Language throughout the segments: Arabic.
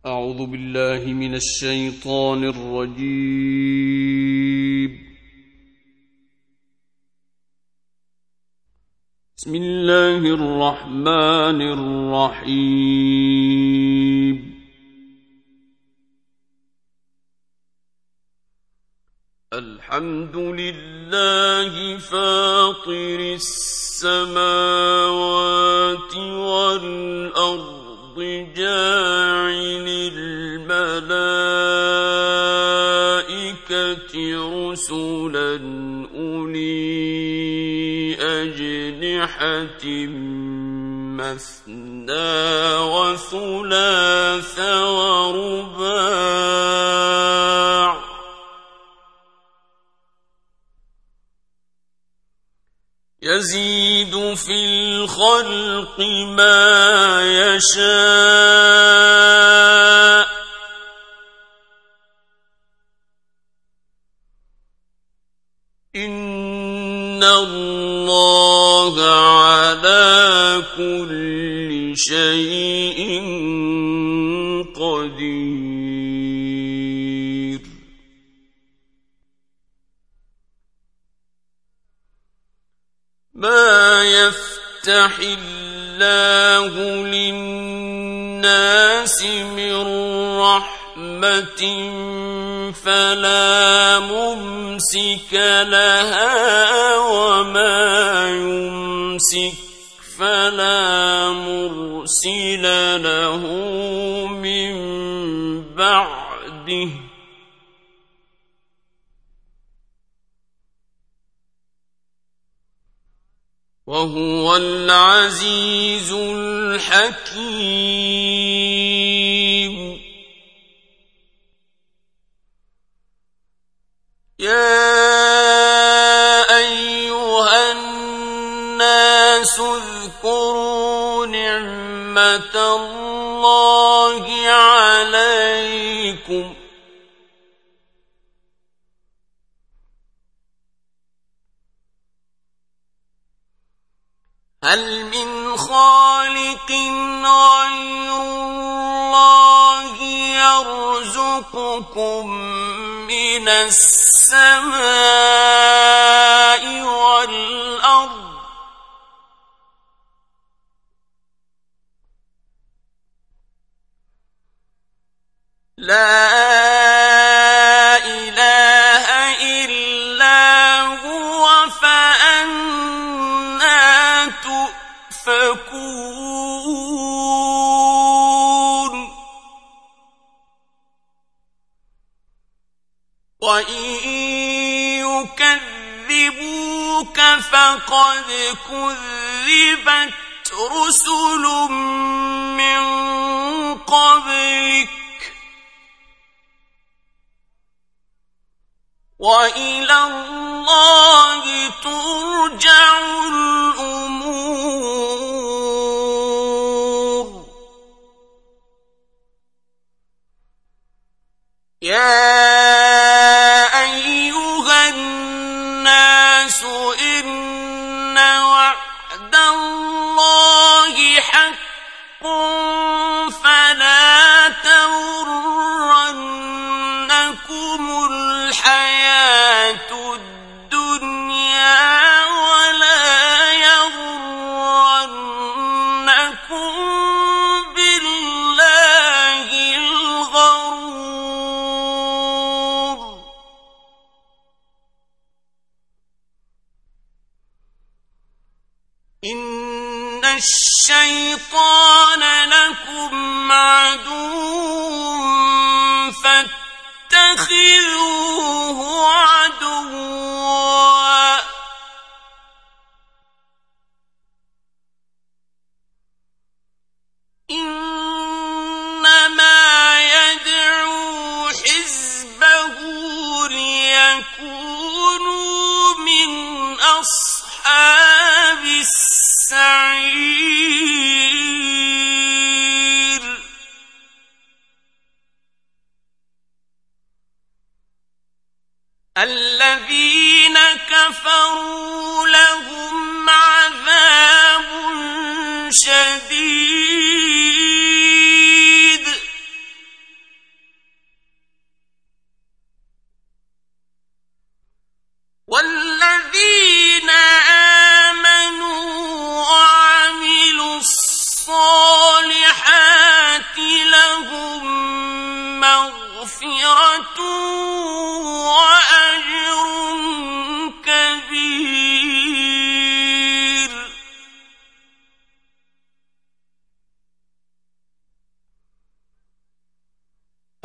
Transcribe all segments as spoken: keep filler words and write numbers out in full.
أعوذ بالله من الشيطان الرجيم. بسم الله الرحمن الرحيم. الحمد لله فاطر السماوات والأرض جاعل الملائكة رسلا أولي أجنحة مثنى وثلاث ورباع يزيد في الخلق ما يشاء إن الله على كل شيء قدير. ما يفتح الله للناس من رحمة فلا ممسك لها وما يمسك فلا مرسل له من بعده وهو العزيز الحكيم. يا أيها الناس اذكروا نعمة الله عليكم هل من خالق غير الله يرزقكم من السماء والأرض لا إله إلا هو فأنى تؤفكون. وإن يكذبوك فقد كذبت رسل من قبلك وإلى الله ترجع الأمور. يا أيها الناس إن وعد الله حق فلا تغرنكم الحياة الدنيا ولا يغرنكم بالله الغرور. إن الشيطان لكم عدو فاتخذوه عدوا إنما يدعو حزبه ليكونوا من أصحاب السعير. الذين كفروا لهم عذاب شديد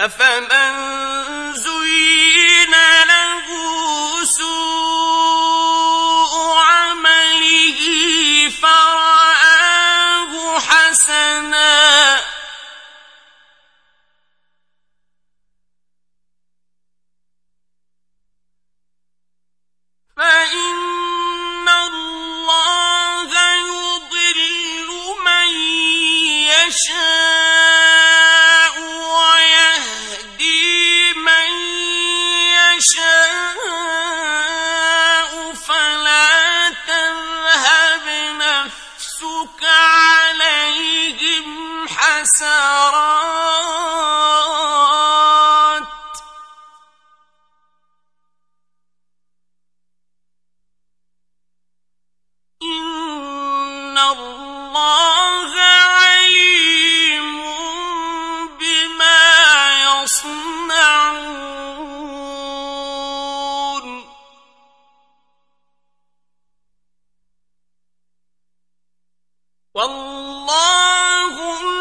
أفمن زين له سوء عمله فرآه حسنا فإن الله يضل من يشاء ويهدي من يشاء فلا تذهب نفسك عليهم حسرات إن الله عليم بما يصنعون والله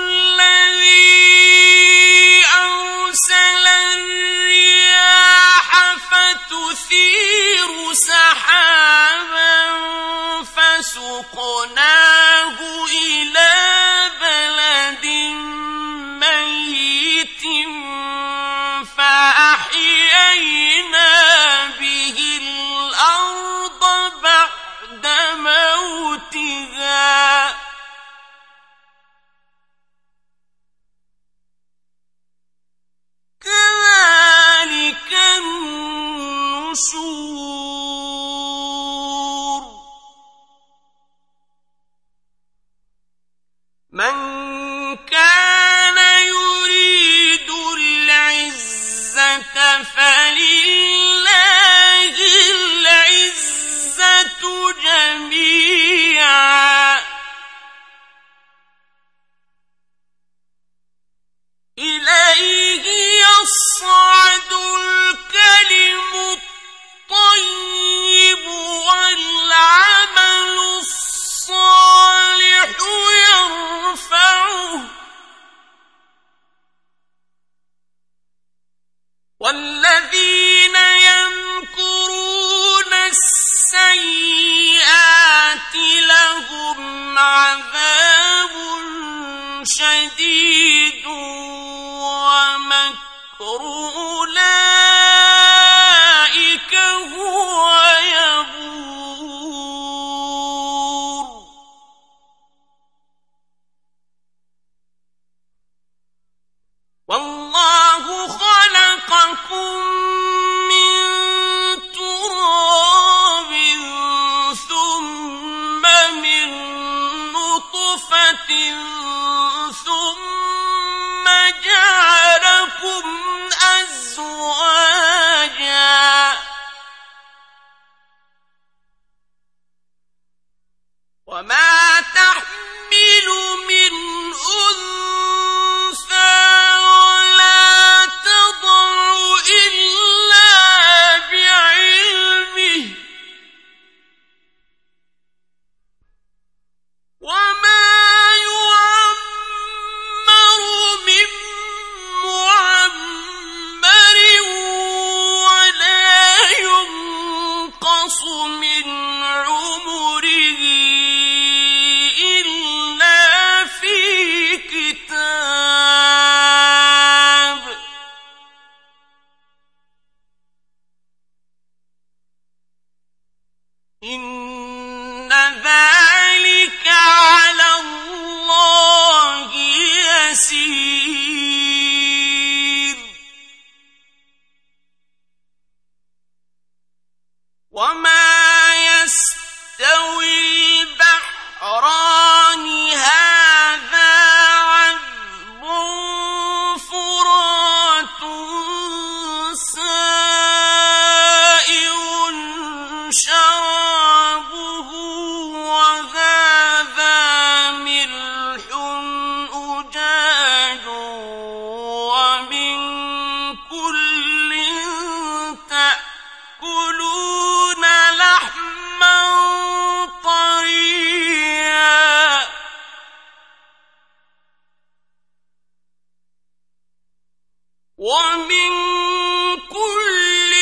الذي أرسل الرياح فتثير سحابا فسقناه إلى بلد ميت فأحيينا به الأرض بعد موتها كذلك النشور من كان يريد العزة فلله العزة جميعا إليه يصعد الكلم الطيب والعمل الصالح يرفعه والذين يمكرون السيئات لهم عذاب شديد ومكر أولئك هو يبور والله خلقكم من تراب ثم من نطفة ثم جعلكم أزواجا وما تحمل من أنثى ولا تضع إلا بعلمه وما يعمر من معمر ولا ينقص من عمره إلا في كتاب إن ذلك على الله يسير وما يستوي البحران هذا عذب فرات سائغ شرابه وهذا ملح أجاج ومن كل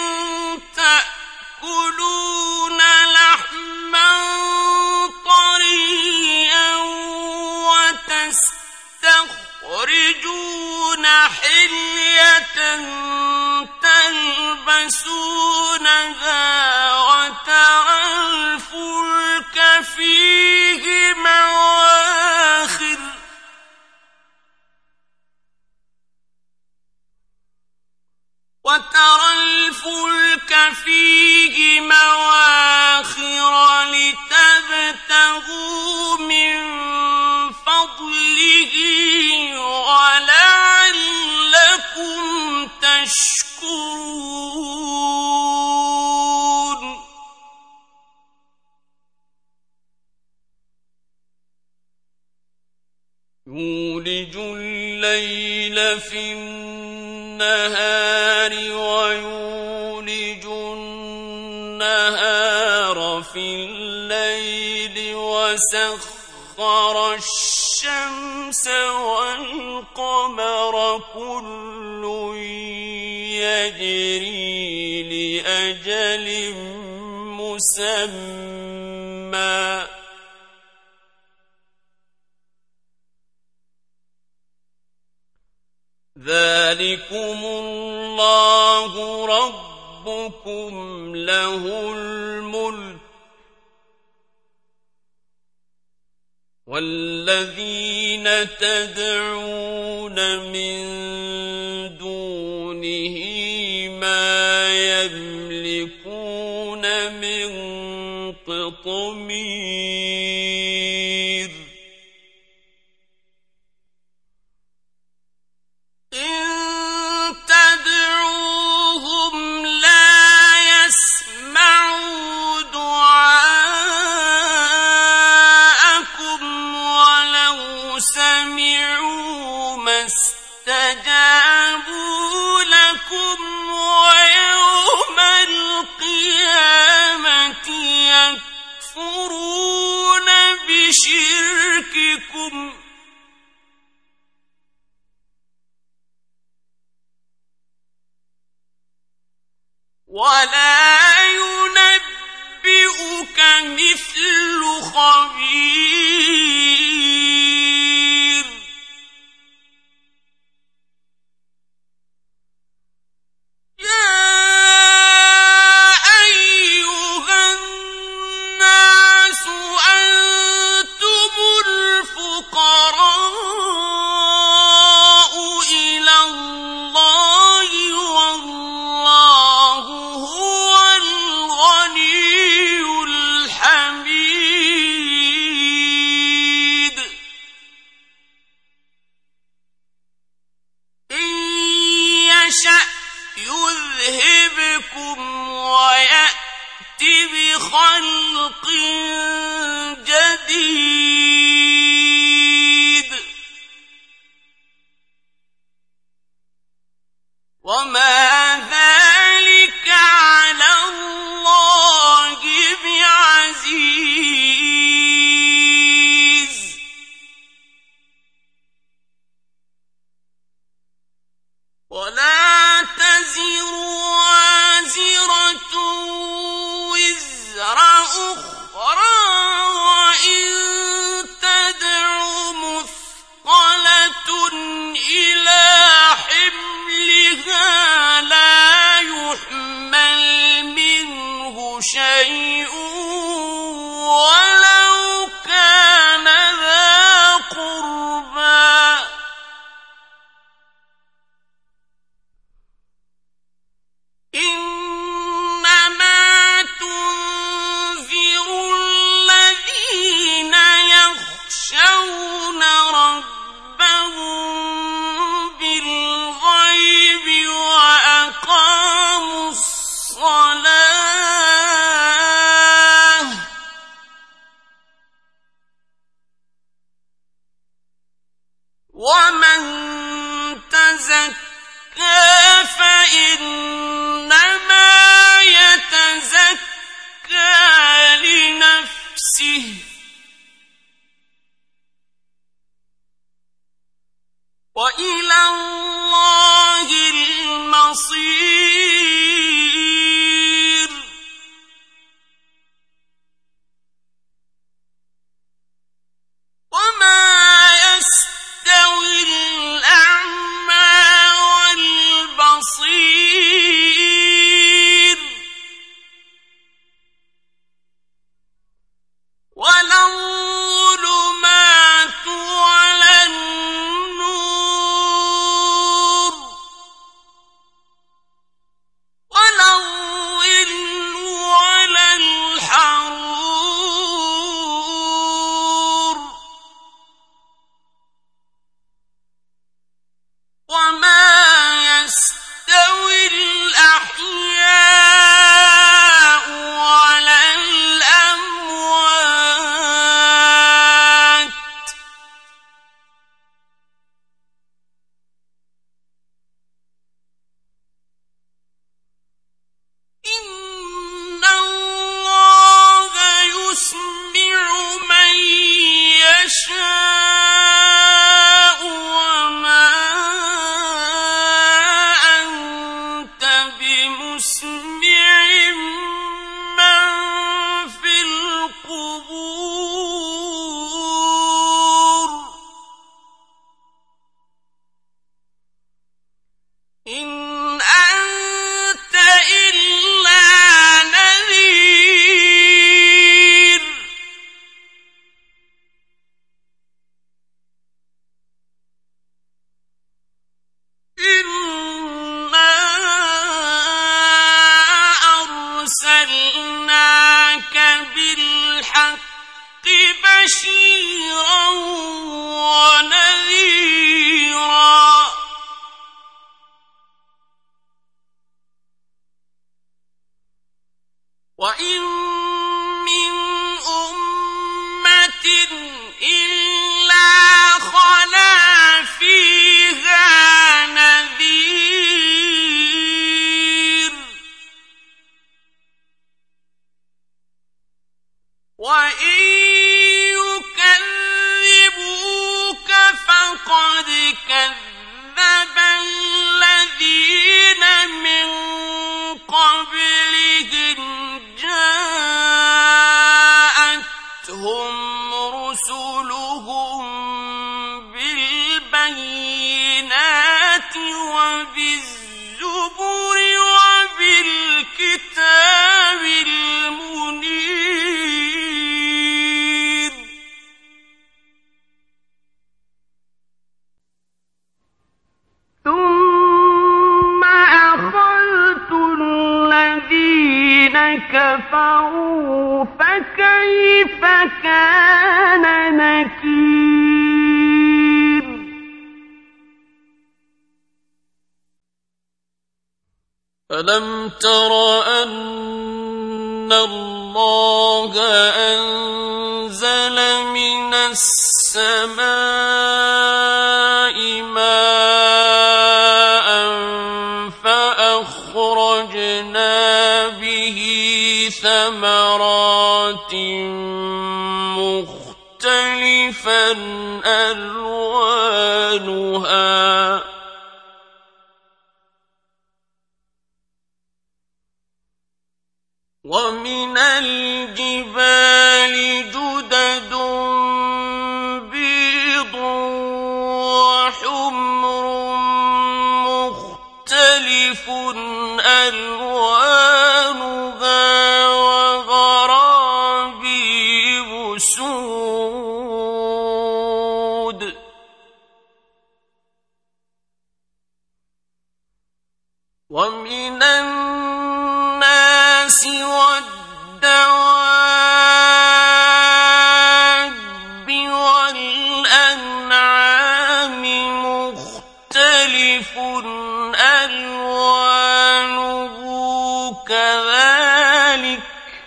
تأكلون لحما طريا وتستخرجون حلية تلبسونها وترى الفلك فيه مواخر وترى الفلك فيه مواخر لتبتغوا من فضله ولعلكم تشكرون. يولج الليل في النهار ويولج النهار في الليل وسخر الشمس والقمر كل يجري لأجل مسمى ذلكم الله ربكم له الملك والذين تدعون من دونه ما يملكون من قطمير. إن تدعوهم لا يسمعوا دعاءكم ولو سمعوا ما استجابوا لكم ويوم القيامة يكفرون بشرككم ولا ينبئك مثل خبير. يا أيها الناس أنتم الفقراء إلى الله والله هو الغني الحميد. إن يشأ يذهبكم ويأت بخلق جديد وما ذلك على الله بعزيز. ولا تزر وازرة وزر أخرى وإن تدع مثقلة إلى حملها لا يحمل منه شيء ولو كان ذا قربى. إنما تنذر الذين يخشون ربهم بالغيب وأقاموا الصلاة ومن تزكى فإنما يتزكى لنفسه وإلى الله بشيرا ونذيرا وإن من أمة إلا خلا فيها نذير وإن يكذبوك فقد كذب الذين من قبلهم جاءتهم رسلهم بالبينات وبالزبر وبالكتاب المنير ثم أخذت الذين كفروا فكيف كان نكير ألم تر أن الله أنزل من السماء ماء فأخرجنا به ثمرات مختلفا ألوانها ومن الجبال جدد بيض وحمر مختلف ألوانها وغرابيب سود ومن الناس والدواب والأنعام مختلف ألوانه كذلك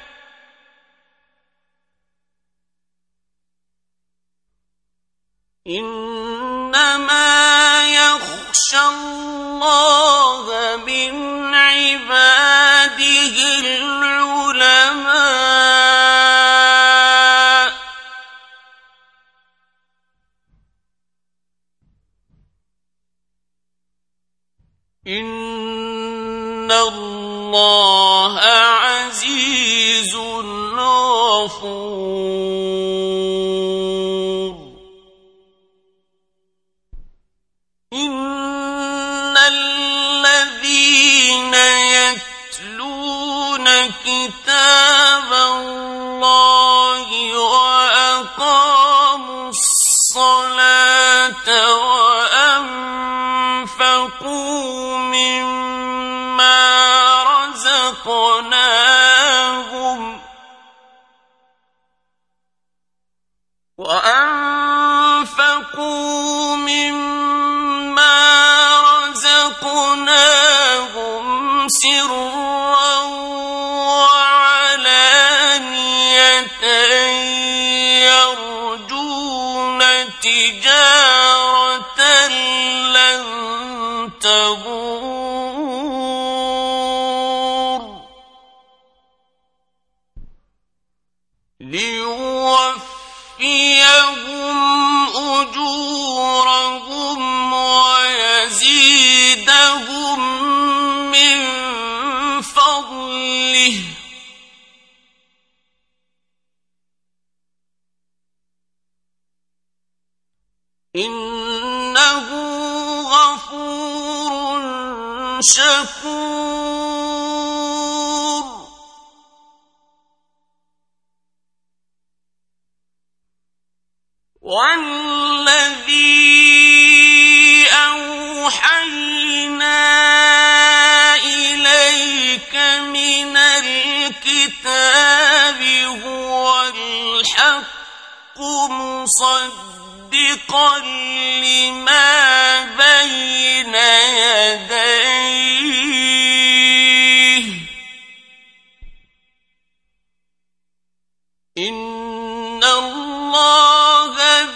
إنما يخشى الله من عباده العلماء إن الله عزيز غفور إن الذين يتلون كتاب الله وأقاموا الصلاة وأنفقوا مما رزقناهم وأنفقوا مما رزقناهم سرا وعلانية يرجون تجارة لن تبور ليوفيهم أجورهم ويزيدهم من فضله إنه غفور شكور والذي أوحينا إليك من الكتاب هو الحق مصدقا لما بين يديه إن الله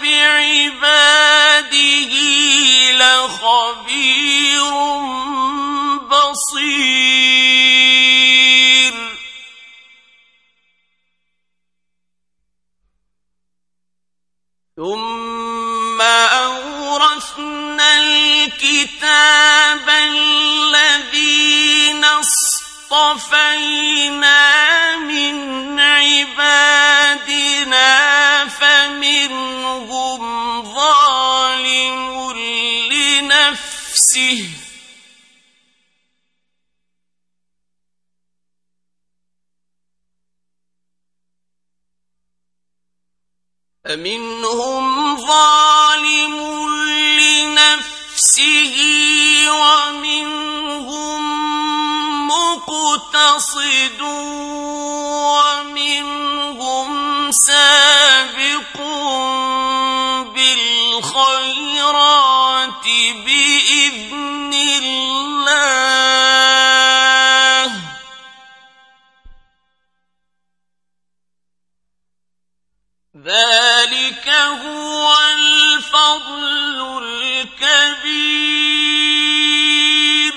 بعباده لخبير بصير ثم أورثنا الكتاب الذين اصطفينا من عبادنا فمنهم ظالم لنفسه فمنهم ظالم لنفسه ومنهم مقتصد ومنهم سابق بالخيرات بإذن الله ذلك هو الفضل الكبير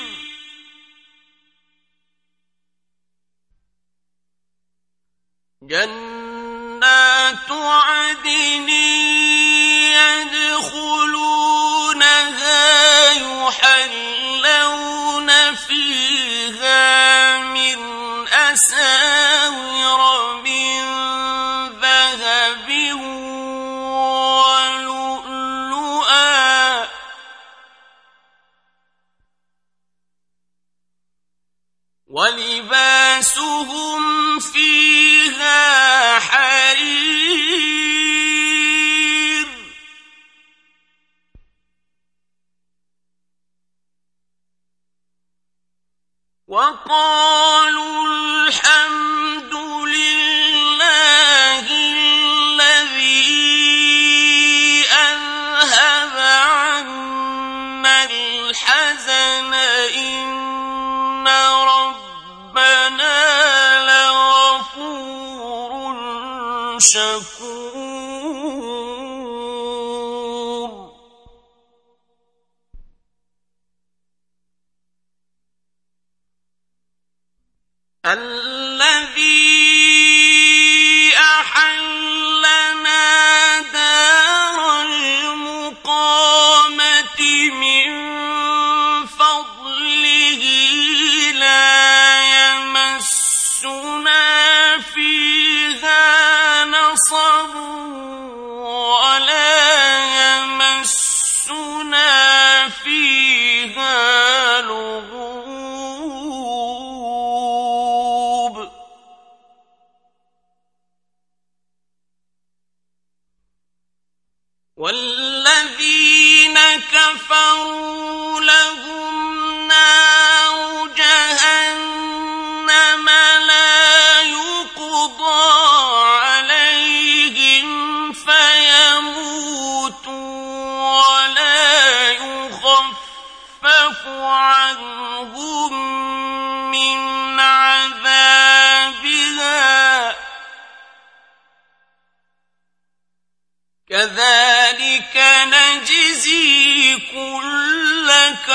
جنات عدن يدخلونها يحلون فيها من أساور من ذهب ولؤلؤا ولباسهم فيها حرير وقالوا الحمد لله الذي أذهب عنا الحزن إن ربنا لغفور شكور الذي أحلنا دار المقامة من فضله لا يمسنا فيها نصب ولا يمسنا فيها لغوب والذين كفروا لهم نار جهنم لا يقضى عليهم فيموتوا ولا يخفف عنهم من عذابها كذلك نجزي كل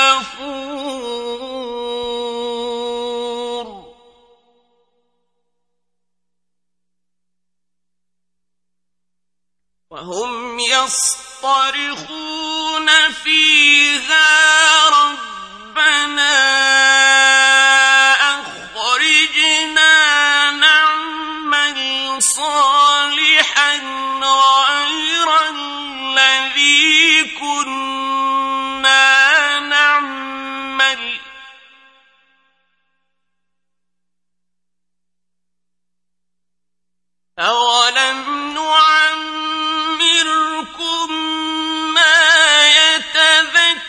كفور وهم يصطرخون فيها ربنا أخرجنا نعمل صالحا غير الذي كنا نعمل أولم نعمركم ما يتذكر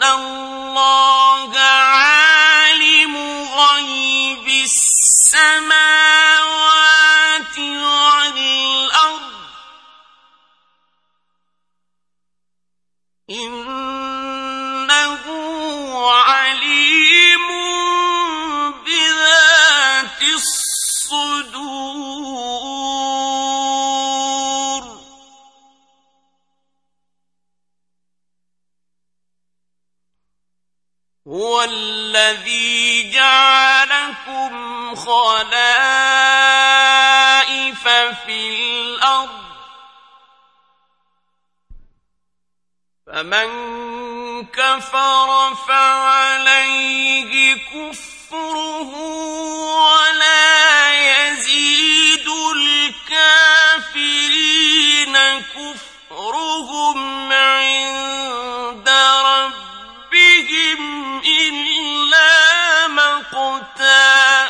اللَّهَ عَالِمُ غَيْبِ السَّمَاوَاتِ وَالْأَرْضِ إِنَّهُ عَلِيمٌ بِذَاتِ الصُّدُورِ هُوَ الَّذِي جَعَلَكُمْ خَلَائِفَ فِي الْأَرْضِ فَمَن كَفَرَ فَعَلَيْهِ كُفْرُهُ وَلَا يَزِيدُ الْكَافِرِينَ كُفْرُهُمْ عِندَ رَبِّهِمْ إِلَّا مَقْتًا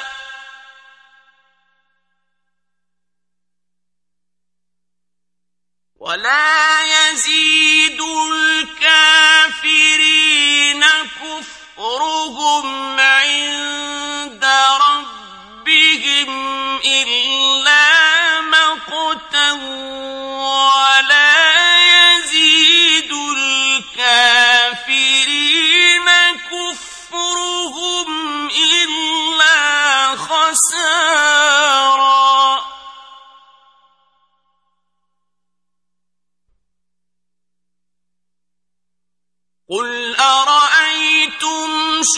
وَلَا يَزِيدُ الْكَافِرِينَ كُفْرُهُمْ عِندَ رَبِّهِمْ إِلَّا مَقْتًا وَلَا يَزِيدُ الْكَافِرِينَ كُفْرُهُمْ إِلَّا خَسَارًا قُلْ أَرَأَيْتُمْ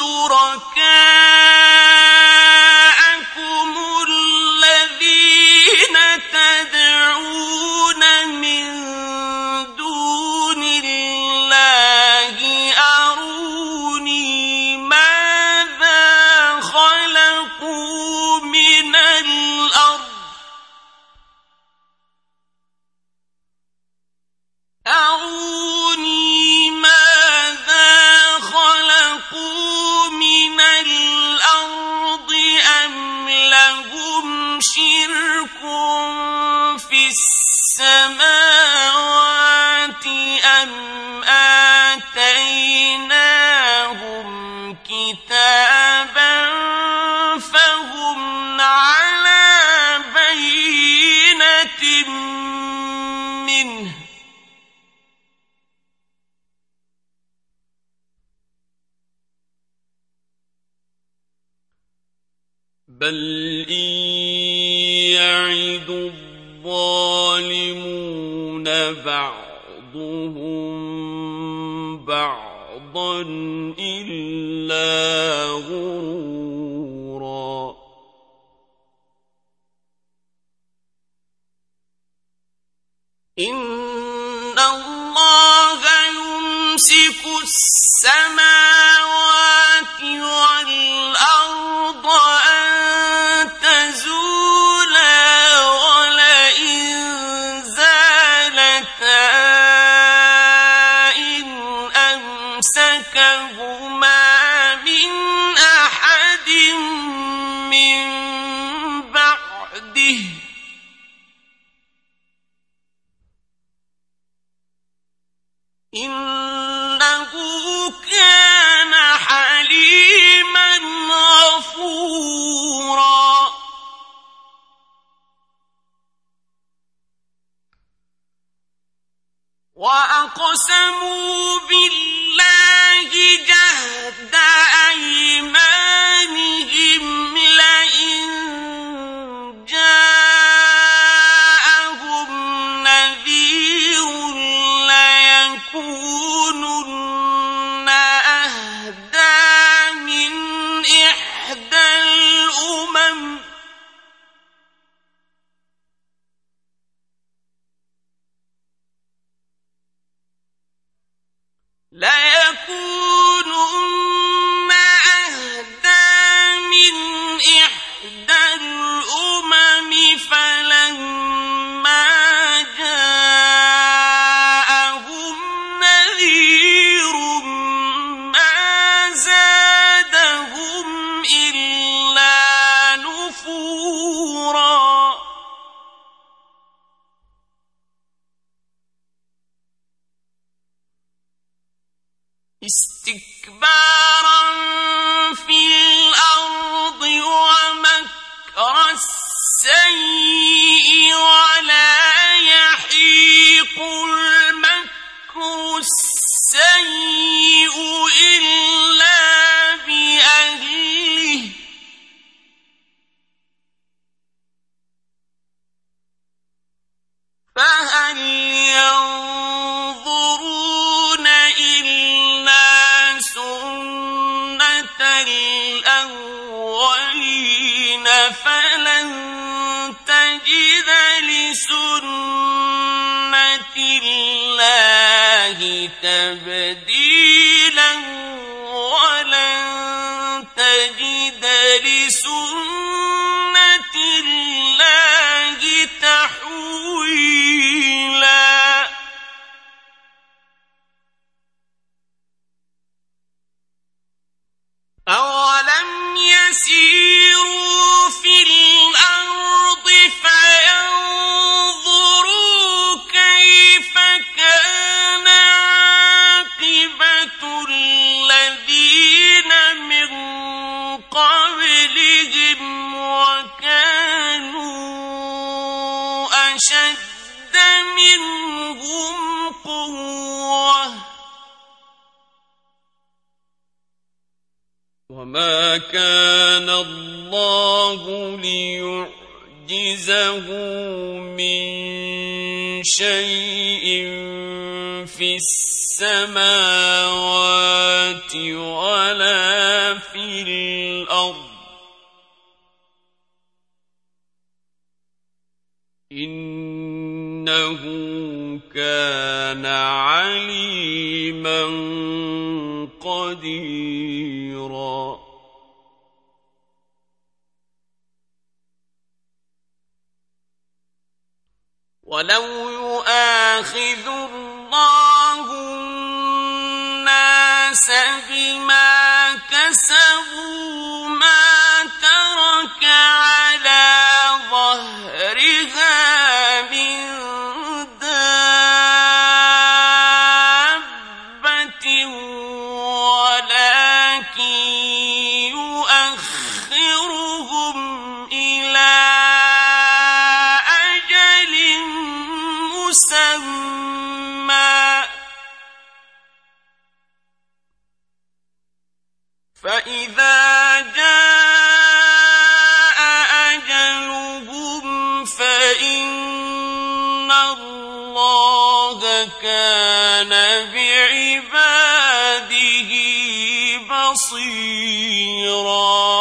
شُرَكَاءَكُمُ الَّذِينَ تَدْعُونَ مِن دُونِ اللَّهِ أَرُونِي مَاذَا خَلَقُوا مِنَ الْأَرْضِ أَرُونِي مِنَ الْأَرْضِ أَمْ لَهُمْ شِرْكٌ فِي السَّمَاوَاتِ أَمْ آتَيْنَاهُمْ كِتَابًا فَهُمْ عَلَىٰ بَيِّنَةٍ مِّنْهُ بَلْ إِن يَعِدُ الظَّالِمُونَ بَعْضُهُم بَعْضًا إِلَّا غُرُورًا إِنَّ اللَّهَ يُمْسِكُ السَّمَاوَاتِ وَالْأَرْضَ أَن تَزُولَا وَلَئِن زَالَتَا إِنْ أَمْسَكَهُمَا مِنْ أَحَدٍ مِّن بَعْدِهِ إِنَّهُ كَانَ حَلِيمًا غَفُورًا وَأَقْسَمُوا بِاللَّهِ جَهْدَ اسْتِكْبَارًا فِي الْأَرْضِ وَمَكْرَ السَّيِّئِ وَلَا يَحِيقُ الْمَكْرُ السَّيِّئُ إِلَّا بِأَهْلِهِ فَهَلْ يَنظُرُونَ إِلَّا سُنَّةَ الْأَوَّلِينَ فَلَن تَجِدَ لِسُنَّةِ اللَّهِ تَبْدِيلًا وَلَن تَجِدَ لِسُنَّةِ اللَّهِ تَحْوِيلًا أَوَلَمْ يَسِيرُوا فِي الْأَرْضِ فَيَنظُرُوا كَيْفَ كَانَ عَاقِبَةُ الَّذِينَ مِن قَبْلِهِمْ وَكَانُوا أَشَدَّ مِنْهُمْ قُوَّةً وَمَا كَانَ اللَّهُ لِيُعْجِزَهُ مِنْ شَيْءٍ فِي السَّمَاوَاتِ وَلَا فِي الْأَرْضِ إِنَّهُ كَانَ عَلِيمًا قَدِيرًا وَلَوْ يُؤَاخِذُ اللَّهُ النَّاسَ بِمَا كَسَبُوا مَا تَرَكَ عَلَى ظَهْرِهَا مِن دَابَّةٍ وَلَكِن يُؤَخِّرُهُمْ إِلَىٰ أَجَلٍ مُّسَمًّى فَإِذَا جَاءَ أَجَلُهُمْ فَإِنَّ اللَّهَ كَانَ بِعِبَادِهِ بَصِيرًا